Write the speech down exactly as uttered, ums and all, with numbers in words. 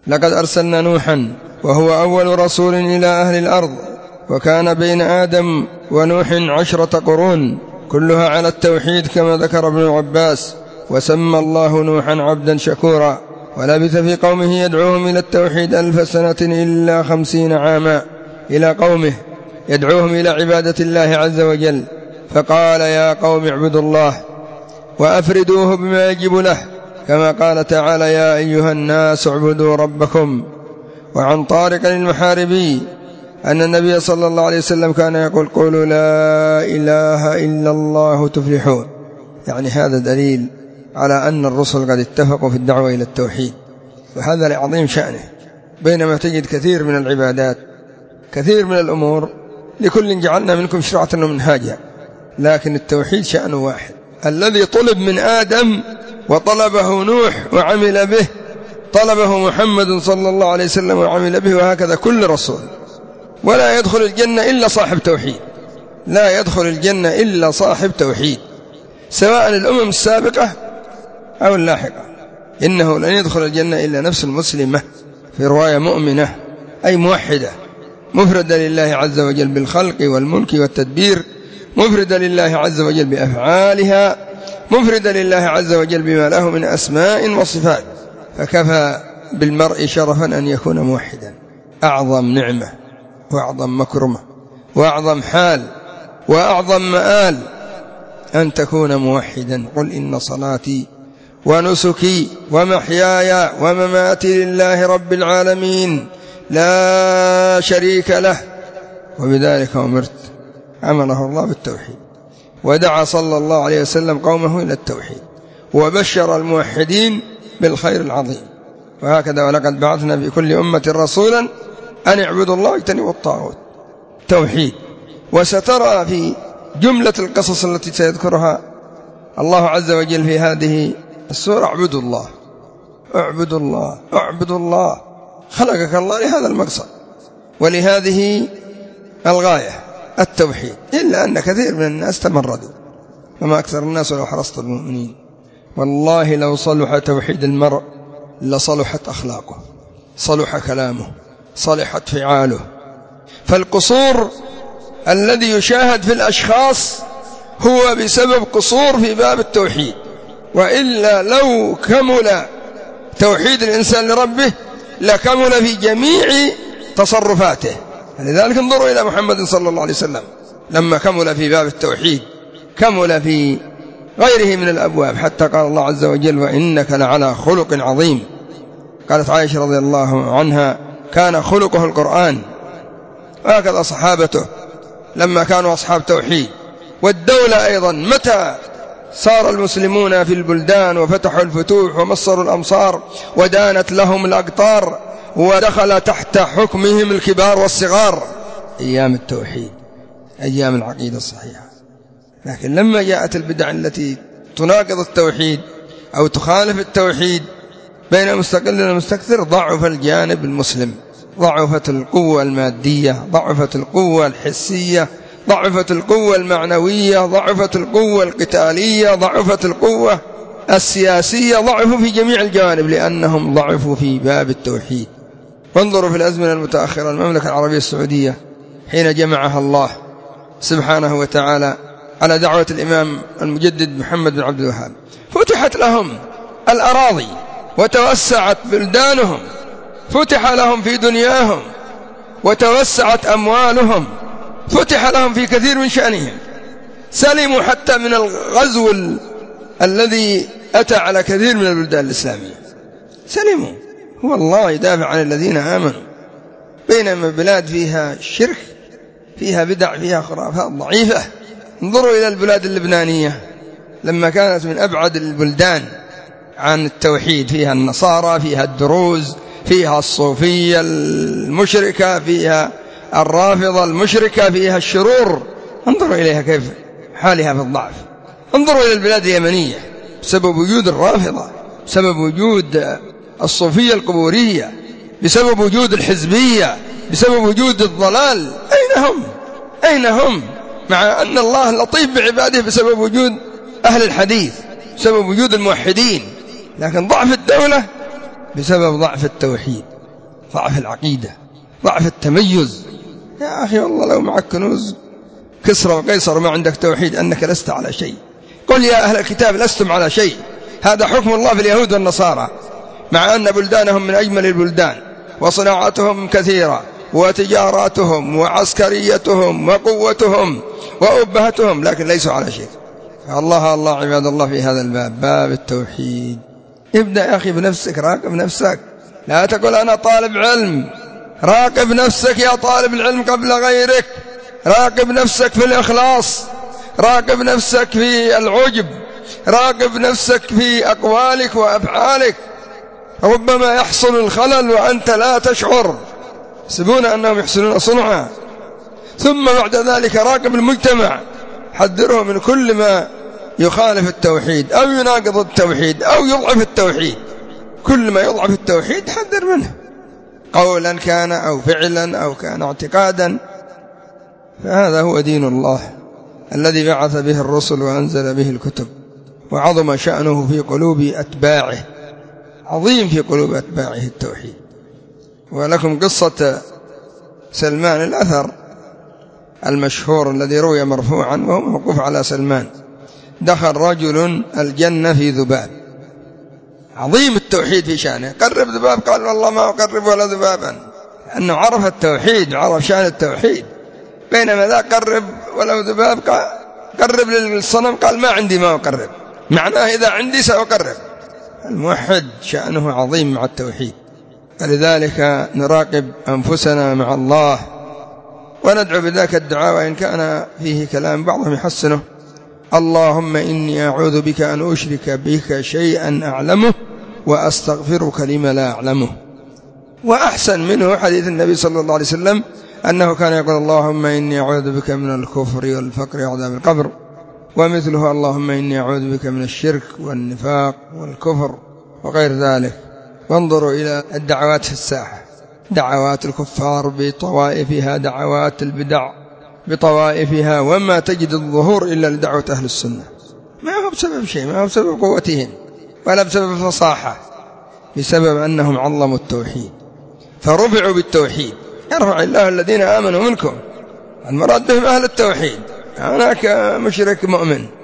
لقد أرسلنا نوحا وهو أول رسول إلى أهل الأرض، وكان بين آدم ونوح عشرة قرون كلها على التوحيد كما ذكر ابن عباس، وسمى الله نوحا عبدا شكورا، ولبث في قومه يدعوهم إلى التوحيد ألف سنة إلا خمسين عاما، إلى قومه يدعوهم إلى عبادة الله عز وجل، فقال يا قوم اعبدوا الله وأفردوه بما يجب له، كما قال تعالى يا أيها الناس اعبدوا ربكم. وعن طارق المحاربي أن النبي صلى الله عليه وسلم كان يقول قولوا لا إله إلا الله تفلحون، يعني هذا دليل على أن الرسل قد اتفقوا في الدعوة إلى التوحيد، وهذا لعظيم شأنه. بينما تجد كثير من العبادات كثير من الأمور لكل جعلنا منكم شرعة ومنهاجا، لكن التوحيد شأن واحد الذي طلب من آدم وطلبه نوح وعمل به، طلبه محمد صلى الله عليه وسلم وعمل به، وهكذا كل رسول. ولا يدخل الجنة إلا صاحب توحيد، لا يدخل الجنة إلا صاحب توحيد، سواء الأمم السابقة أو اللاحقة. إنه لن يدخل الجنة إلا نفس مسلمة، في رواية مؤمنة أي موحدة، مفردة لله عز وجل بالخلق والملك والتدبير، مفردة لله عز وجل بأفعالها، مفردة لله عز وجل بما له من أسماء وصفات. فكفى بالمرء شرفا أن يكون موحدا. أعظم نعمة وأعظم مكرمة وأعظم حال وأعظم مآل أن تكون موحدا. قل إن صلاتي ونسكي ومحياي ومماتي لله رب العالمين لا شريك له، وبذلك أمرت. أمره الله بالتوحيد، ودعا صلى الله عليه وسلم قومه إلى التوحيد، وبشر الموحدين بالخير العظيم. وهكذا ولقد بعثنا في كل أمة رسولا أن اعبدوا الله واجتنبوا الطاغوت، توحيد. وسترى في جملة القصص التي سيذكرها الله عز وجل في هذه السورة اعبدوا الله اعبدوا الله اعبدوا الله، خلقك الله لهذا المقصد ولهذه الغاية التوحيد، إلا أن كثير من الناس تمردوا، وما أكثر الناس لو حرصت المؤمنين. والله لو صلح توحيد المرء لصلحت أخلاقه، صلح كلامه، صلحت فعاله. فالقصور الذي يشاهد في الأشخاص هو بسبب قصور في باب التوحيد، وإلا لو كمل توحيد الإنسان لربه لكمل في جميع تصرفاته. لذلك انظروا إلى محمد صلى الله عليه وسلم لما كمل في باب التوحيد كمل في غيره من الأبواب، حتى قال الله عز وجل وإنك لعلى خلق عظيم. قالت عائشة رضي الله عنها كان خلقه القرآن، وهكذا صحابته لما كانوا أصحاب توحيد. والدولة أيضا متى صار المسلمون في البلدان وفتحوا الفتوح ومصروا الأمصار ودانت لهم الأقطار ودخل تحت حكمهم الكبار والصغار، أيام التوحيد، أيام العقيدة الصحيحة. لكن لما جاءت البدع التي تناقض التوحيد أو تخالف التوحيد بين المستقل والمستكثر، ضعف الجانب المسلم، ضعفت القوة المادية، ضعفت القوة الحسية، ضعفت القوة المعنوية، ضعفت القوة القتالية، ضعفت القوة السياسية، ضعفوا في جميع الجوانب لأنهم ضعفوا في باب التوحيد. وانظروا في الأزمنة المتأخرة المملكة العربية السعودية حين جمعها الله سبحانه وتعالى على دعوة الإمام المجدد محمد بن عبد الوهاب، فتحت لهم الأراضي وتوسعت بلدانهم، فتح لهم في دنياهم وتوسعت أموالهم، فتح لهم في كثير من شأنهم، سلموا حتى من الغزو ال... الذي أتى على كثير من البلدان الإسلامية، سلموا. هو الله يدافع عن الذين آمنوا، بينما بلاد فيها شرك، فيها بدع، فيها خرافات ضعيفة. انظروا إلى البلاد اللبنانية لما كانت من أبعد البلدان عن التوحيد، فيها النصارى، فيها الدروز، فيها الصوفية المشركة، فيها الرافضة المشركة، فيها الشرور. انظروا إليها كيف حالها في الضعف. انظروا إلى البلاد اليمنية بسبب وجود الرافضة، بسبب وجود الصوفية القبورية، بسبب وجود الحزبية، بسبب وجود الضلال. أين هم؟ أين هم؟ مع أن الله لطيف بعباده بسبب وجود أهل الحديث، بسبب وجود الموحدين، لكن ضعف الدولة بسبب ضعف التوحيد. ضعف العقيدة، ضعف التميز. يا أخي والله لو معك كنوز كسرى وقيصر ما عندك توحيد أنك لست على شيء. قل يا أهل الكتاب لستم على شيء، هذا حكم الله في اليهود والنصارى، مع أن بلدانهم من أجمل البلدان وصناعتهم كثيرة وتجاراتهم وعسكريتهم وقوتهم وأبهتهم، لكن ليسوا على شيء. الله الله عباد الله في هذا الباب، باب التوحيد. ابدأ يا أخي بنفسك، راقب نفسك، لا تقول أنا طالب علم. راقب نفسك يا طالب العلم قبل غيرك، راقب نفسك في الإخلاص، راقب نفسك في العجب، راقب نفسك في أقوالك وأفعالك. ربما يحصل الخلل وأنت لا تشعر، يحسبون أنهم يحسنون صنعا. ثم بعد ذلك راقب المجتمع، حذره من كل ما يخالف التوحيد أو يناقض التوحيد أو يضعف التوحيد. كل ما يضعف التوحيد حذر منه، قولا كان أو فعلا أو كان اعتقادا. فهذا هو دين الله الذي بعث به الرسل وأنزل به الكتب، وعظم شأنه في قلوب أتباعه، عظيم في قلوب أتباعه التوحيد. ولكم قصة سلمان الأثر المشهور الذي روي مرفوعا وهو موقوف على سلمان. دخل رجل الجنة في ذباب، عظيم التوحيد في شأنه. قرب ذباب، قال والله ما أقرب ولا ذبابا، لأنه عرف التوحيد وعرف شأن التوحيد. بينما ذا قرب ولو ذباب، قرب للصنم، قال ما عندي ما أقرب، معناه إذا عندي سأقرب. الموحد شأنه عظيم مع التوحيد. فلذلك نراقب أنفسنا مع الله وندعو بذلك الدعاء، وإن كان فيه كلام بعضهم يحسنه: اللهم إني أعوذ بك أن أشرك بك شيئا أعلمه وأستغفرك لما لا أعلمه. وأحسن منه حديث النبي صلى الله عليه وسلم أنه كان يقول: اللهم إني أعوذ بك من الكفر والفقر وعذاب القبر. ومثله: اللهم إني أعوذ بك من الشرك والنفاق والكفر وغير ذلك. وانظروا إلى الدعوات في الساحة، دعوات الكفار بطوائفها، دعوات البدع بطوائفها، وما تجد الظهور إلا لدعوة أهل السنة. ما هو بسبب شيء، ما هو بسبب قوتهم ولا بسبب فصاحة، بسبب أنهم عظموا التوحيد فرفعوا بالتوحيد. يرفع الله الذين آمنوا منكم، المراد بهم أهل التوحيد. هناك مشرك مؤمن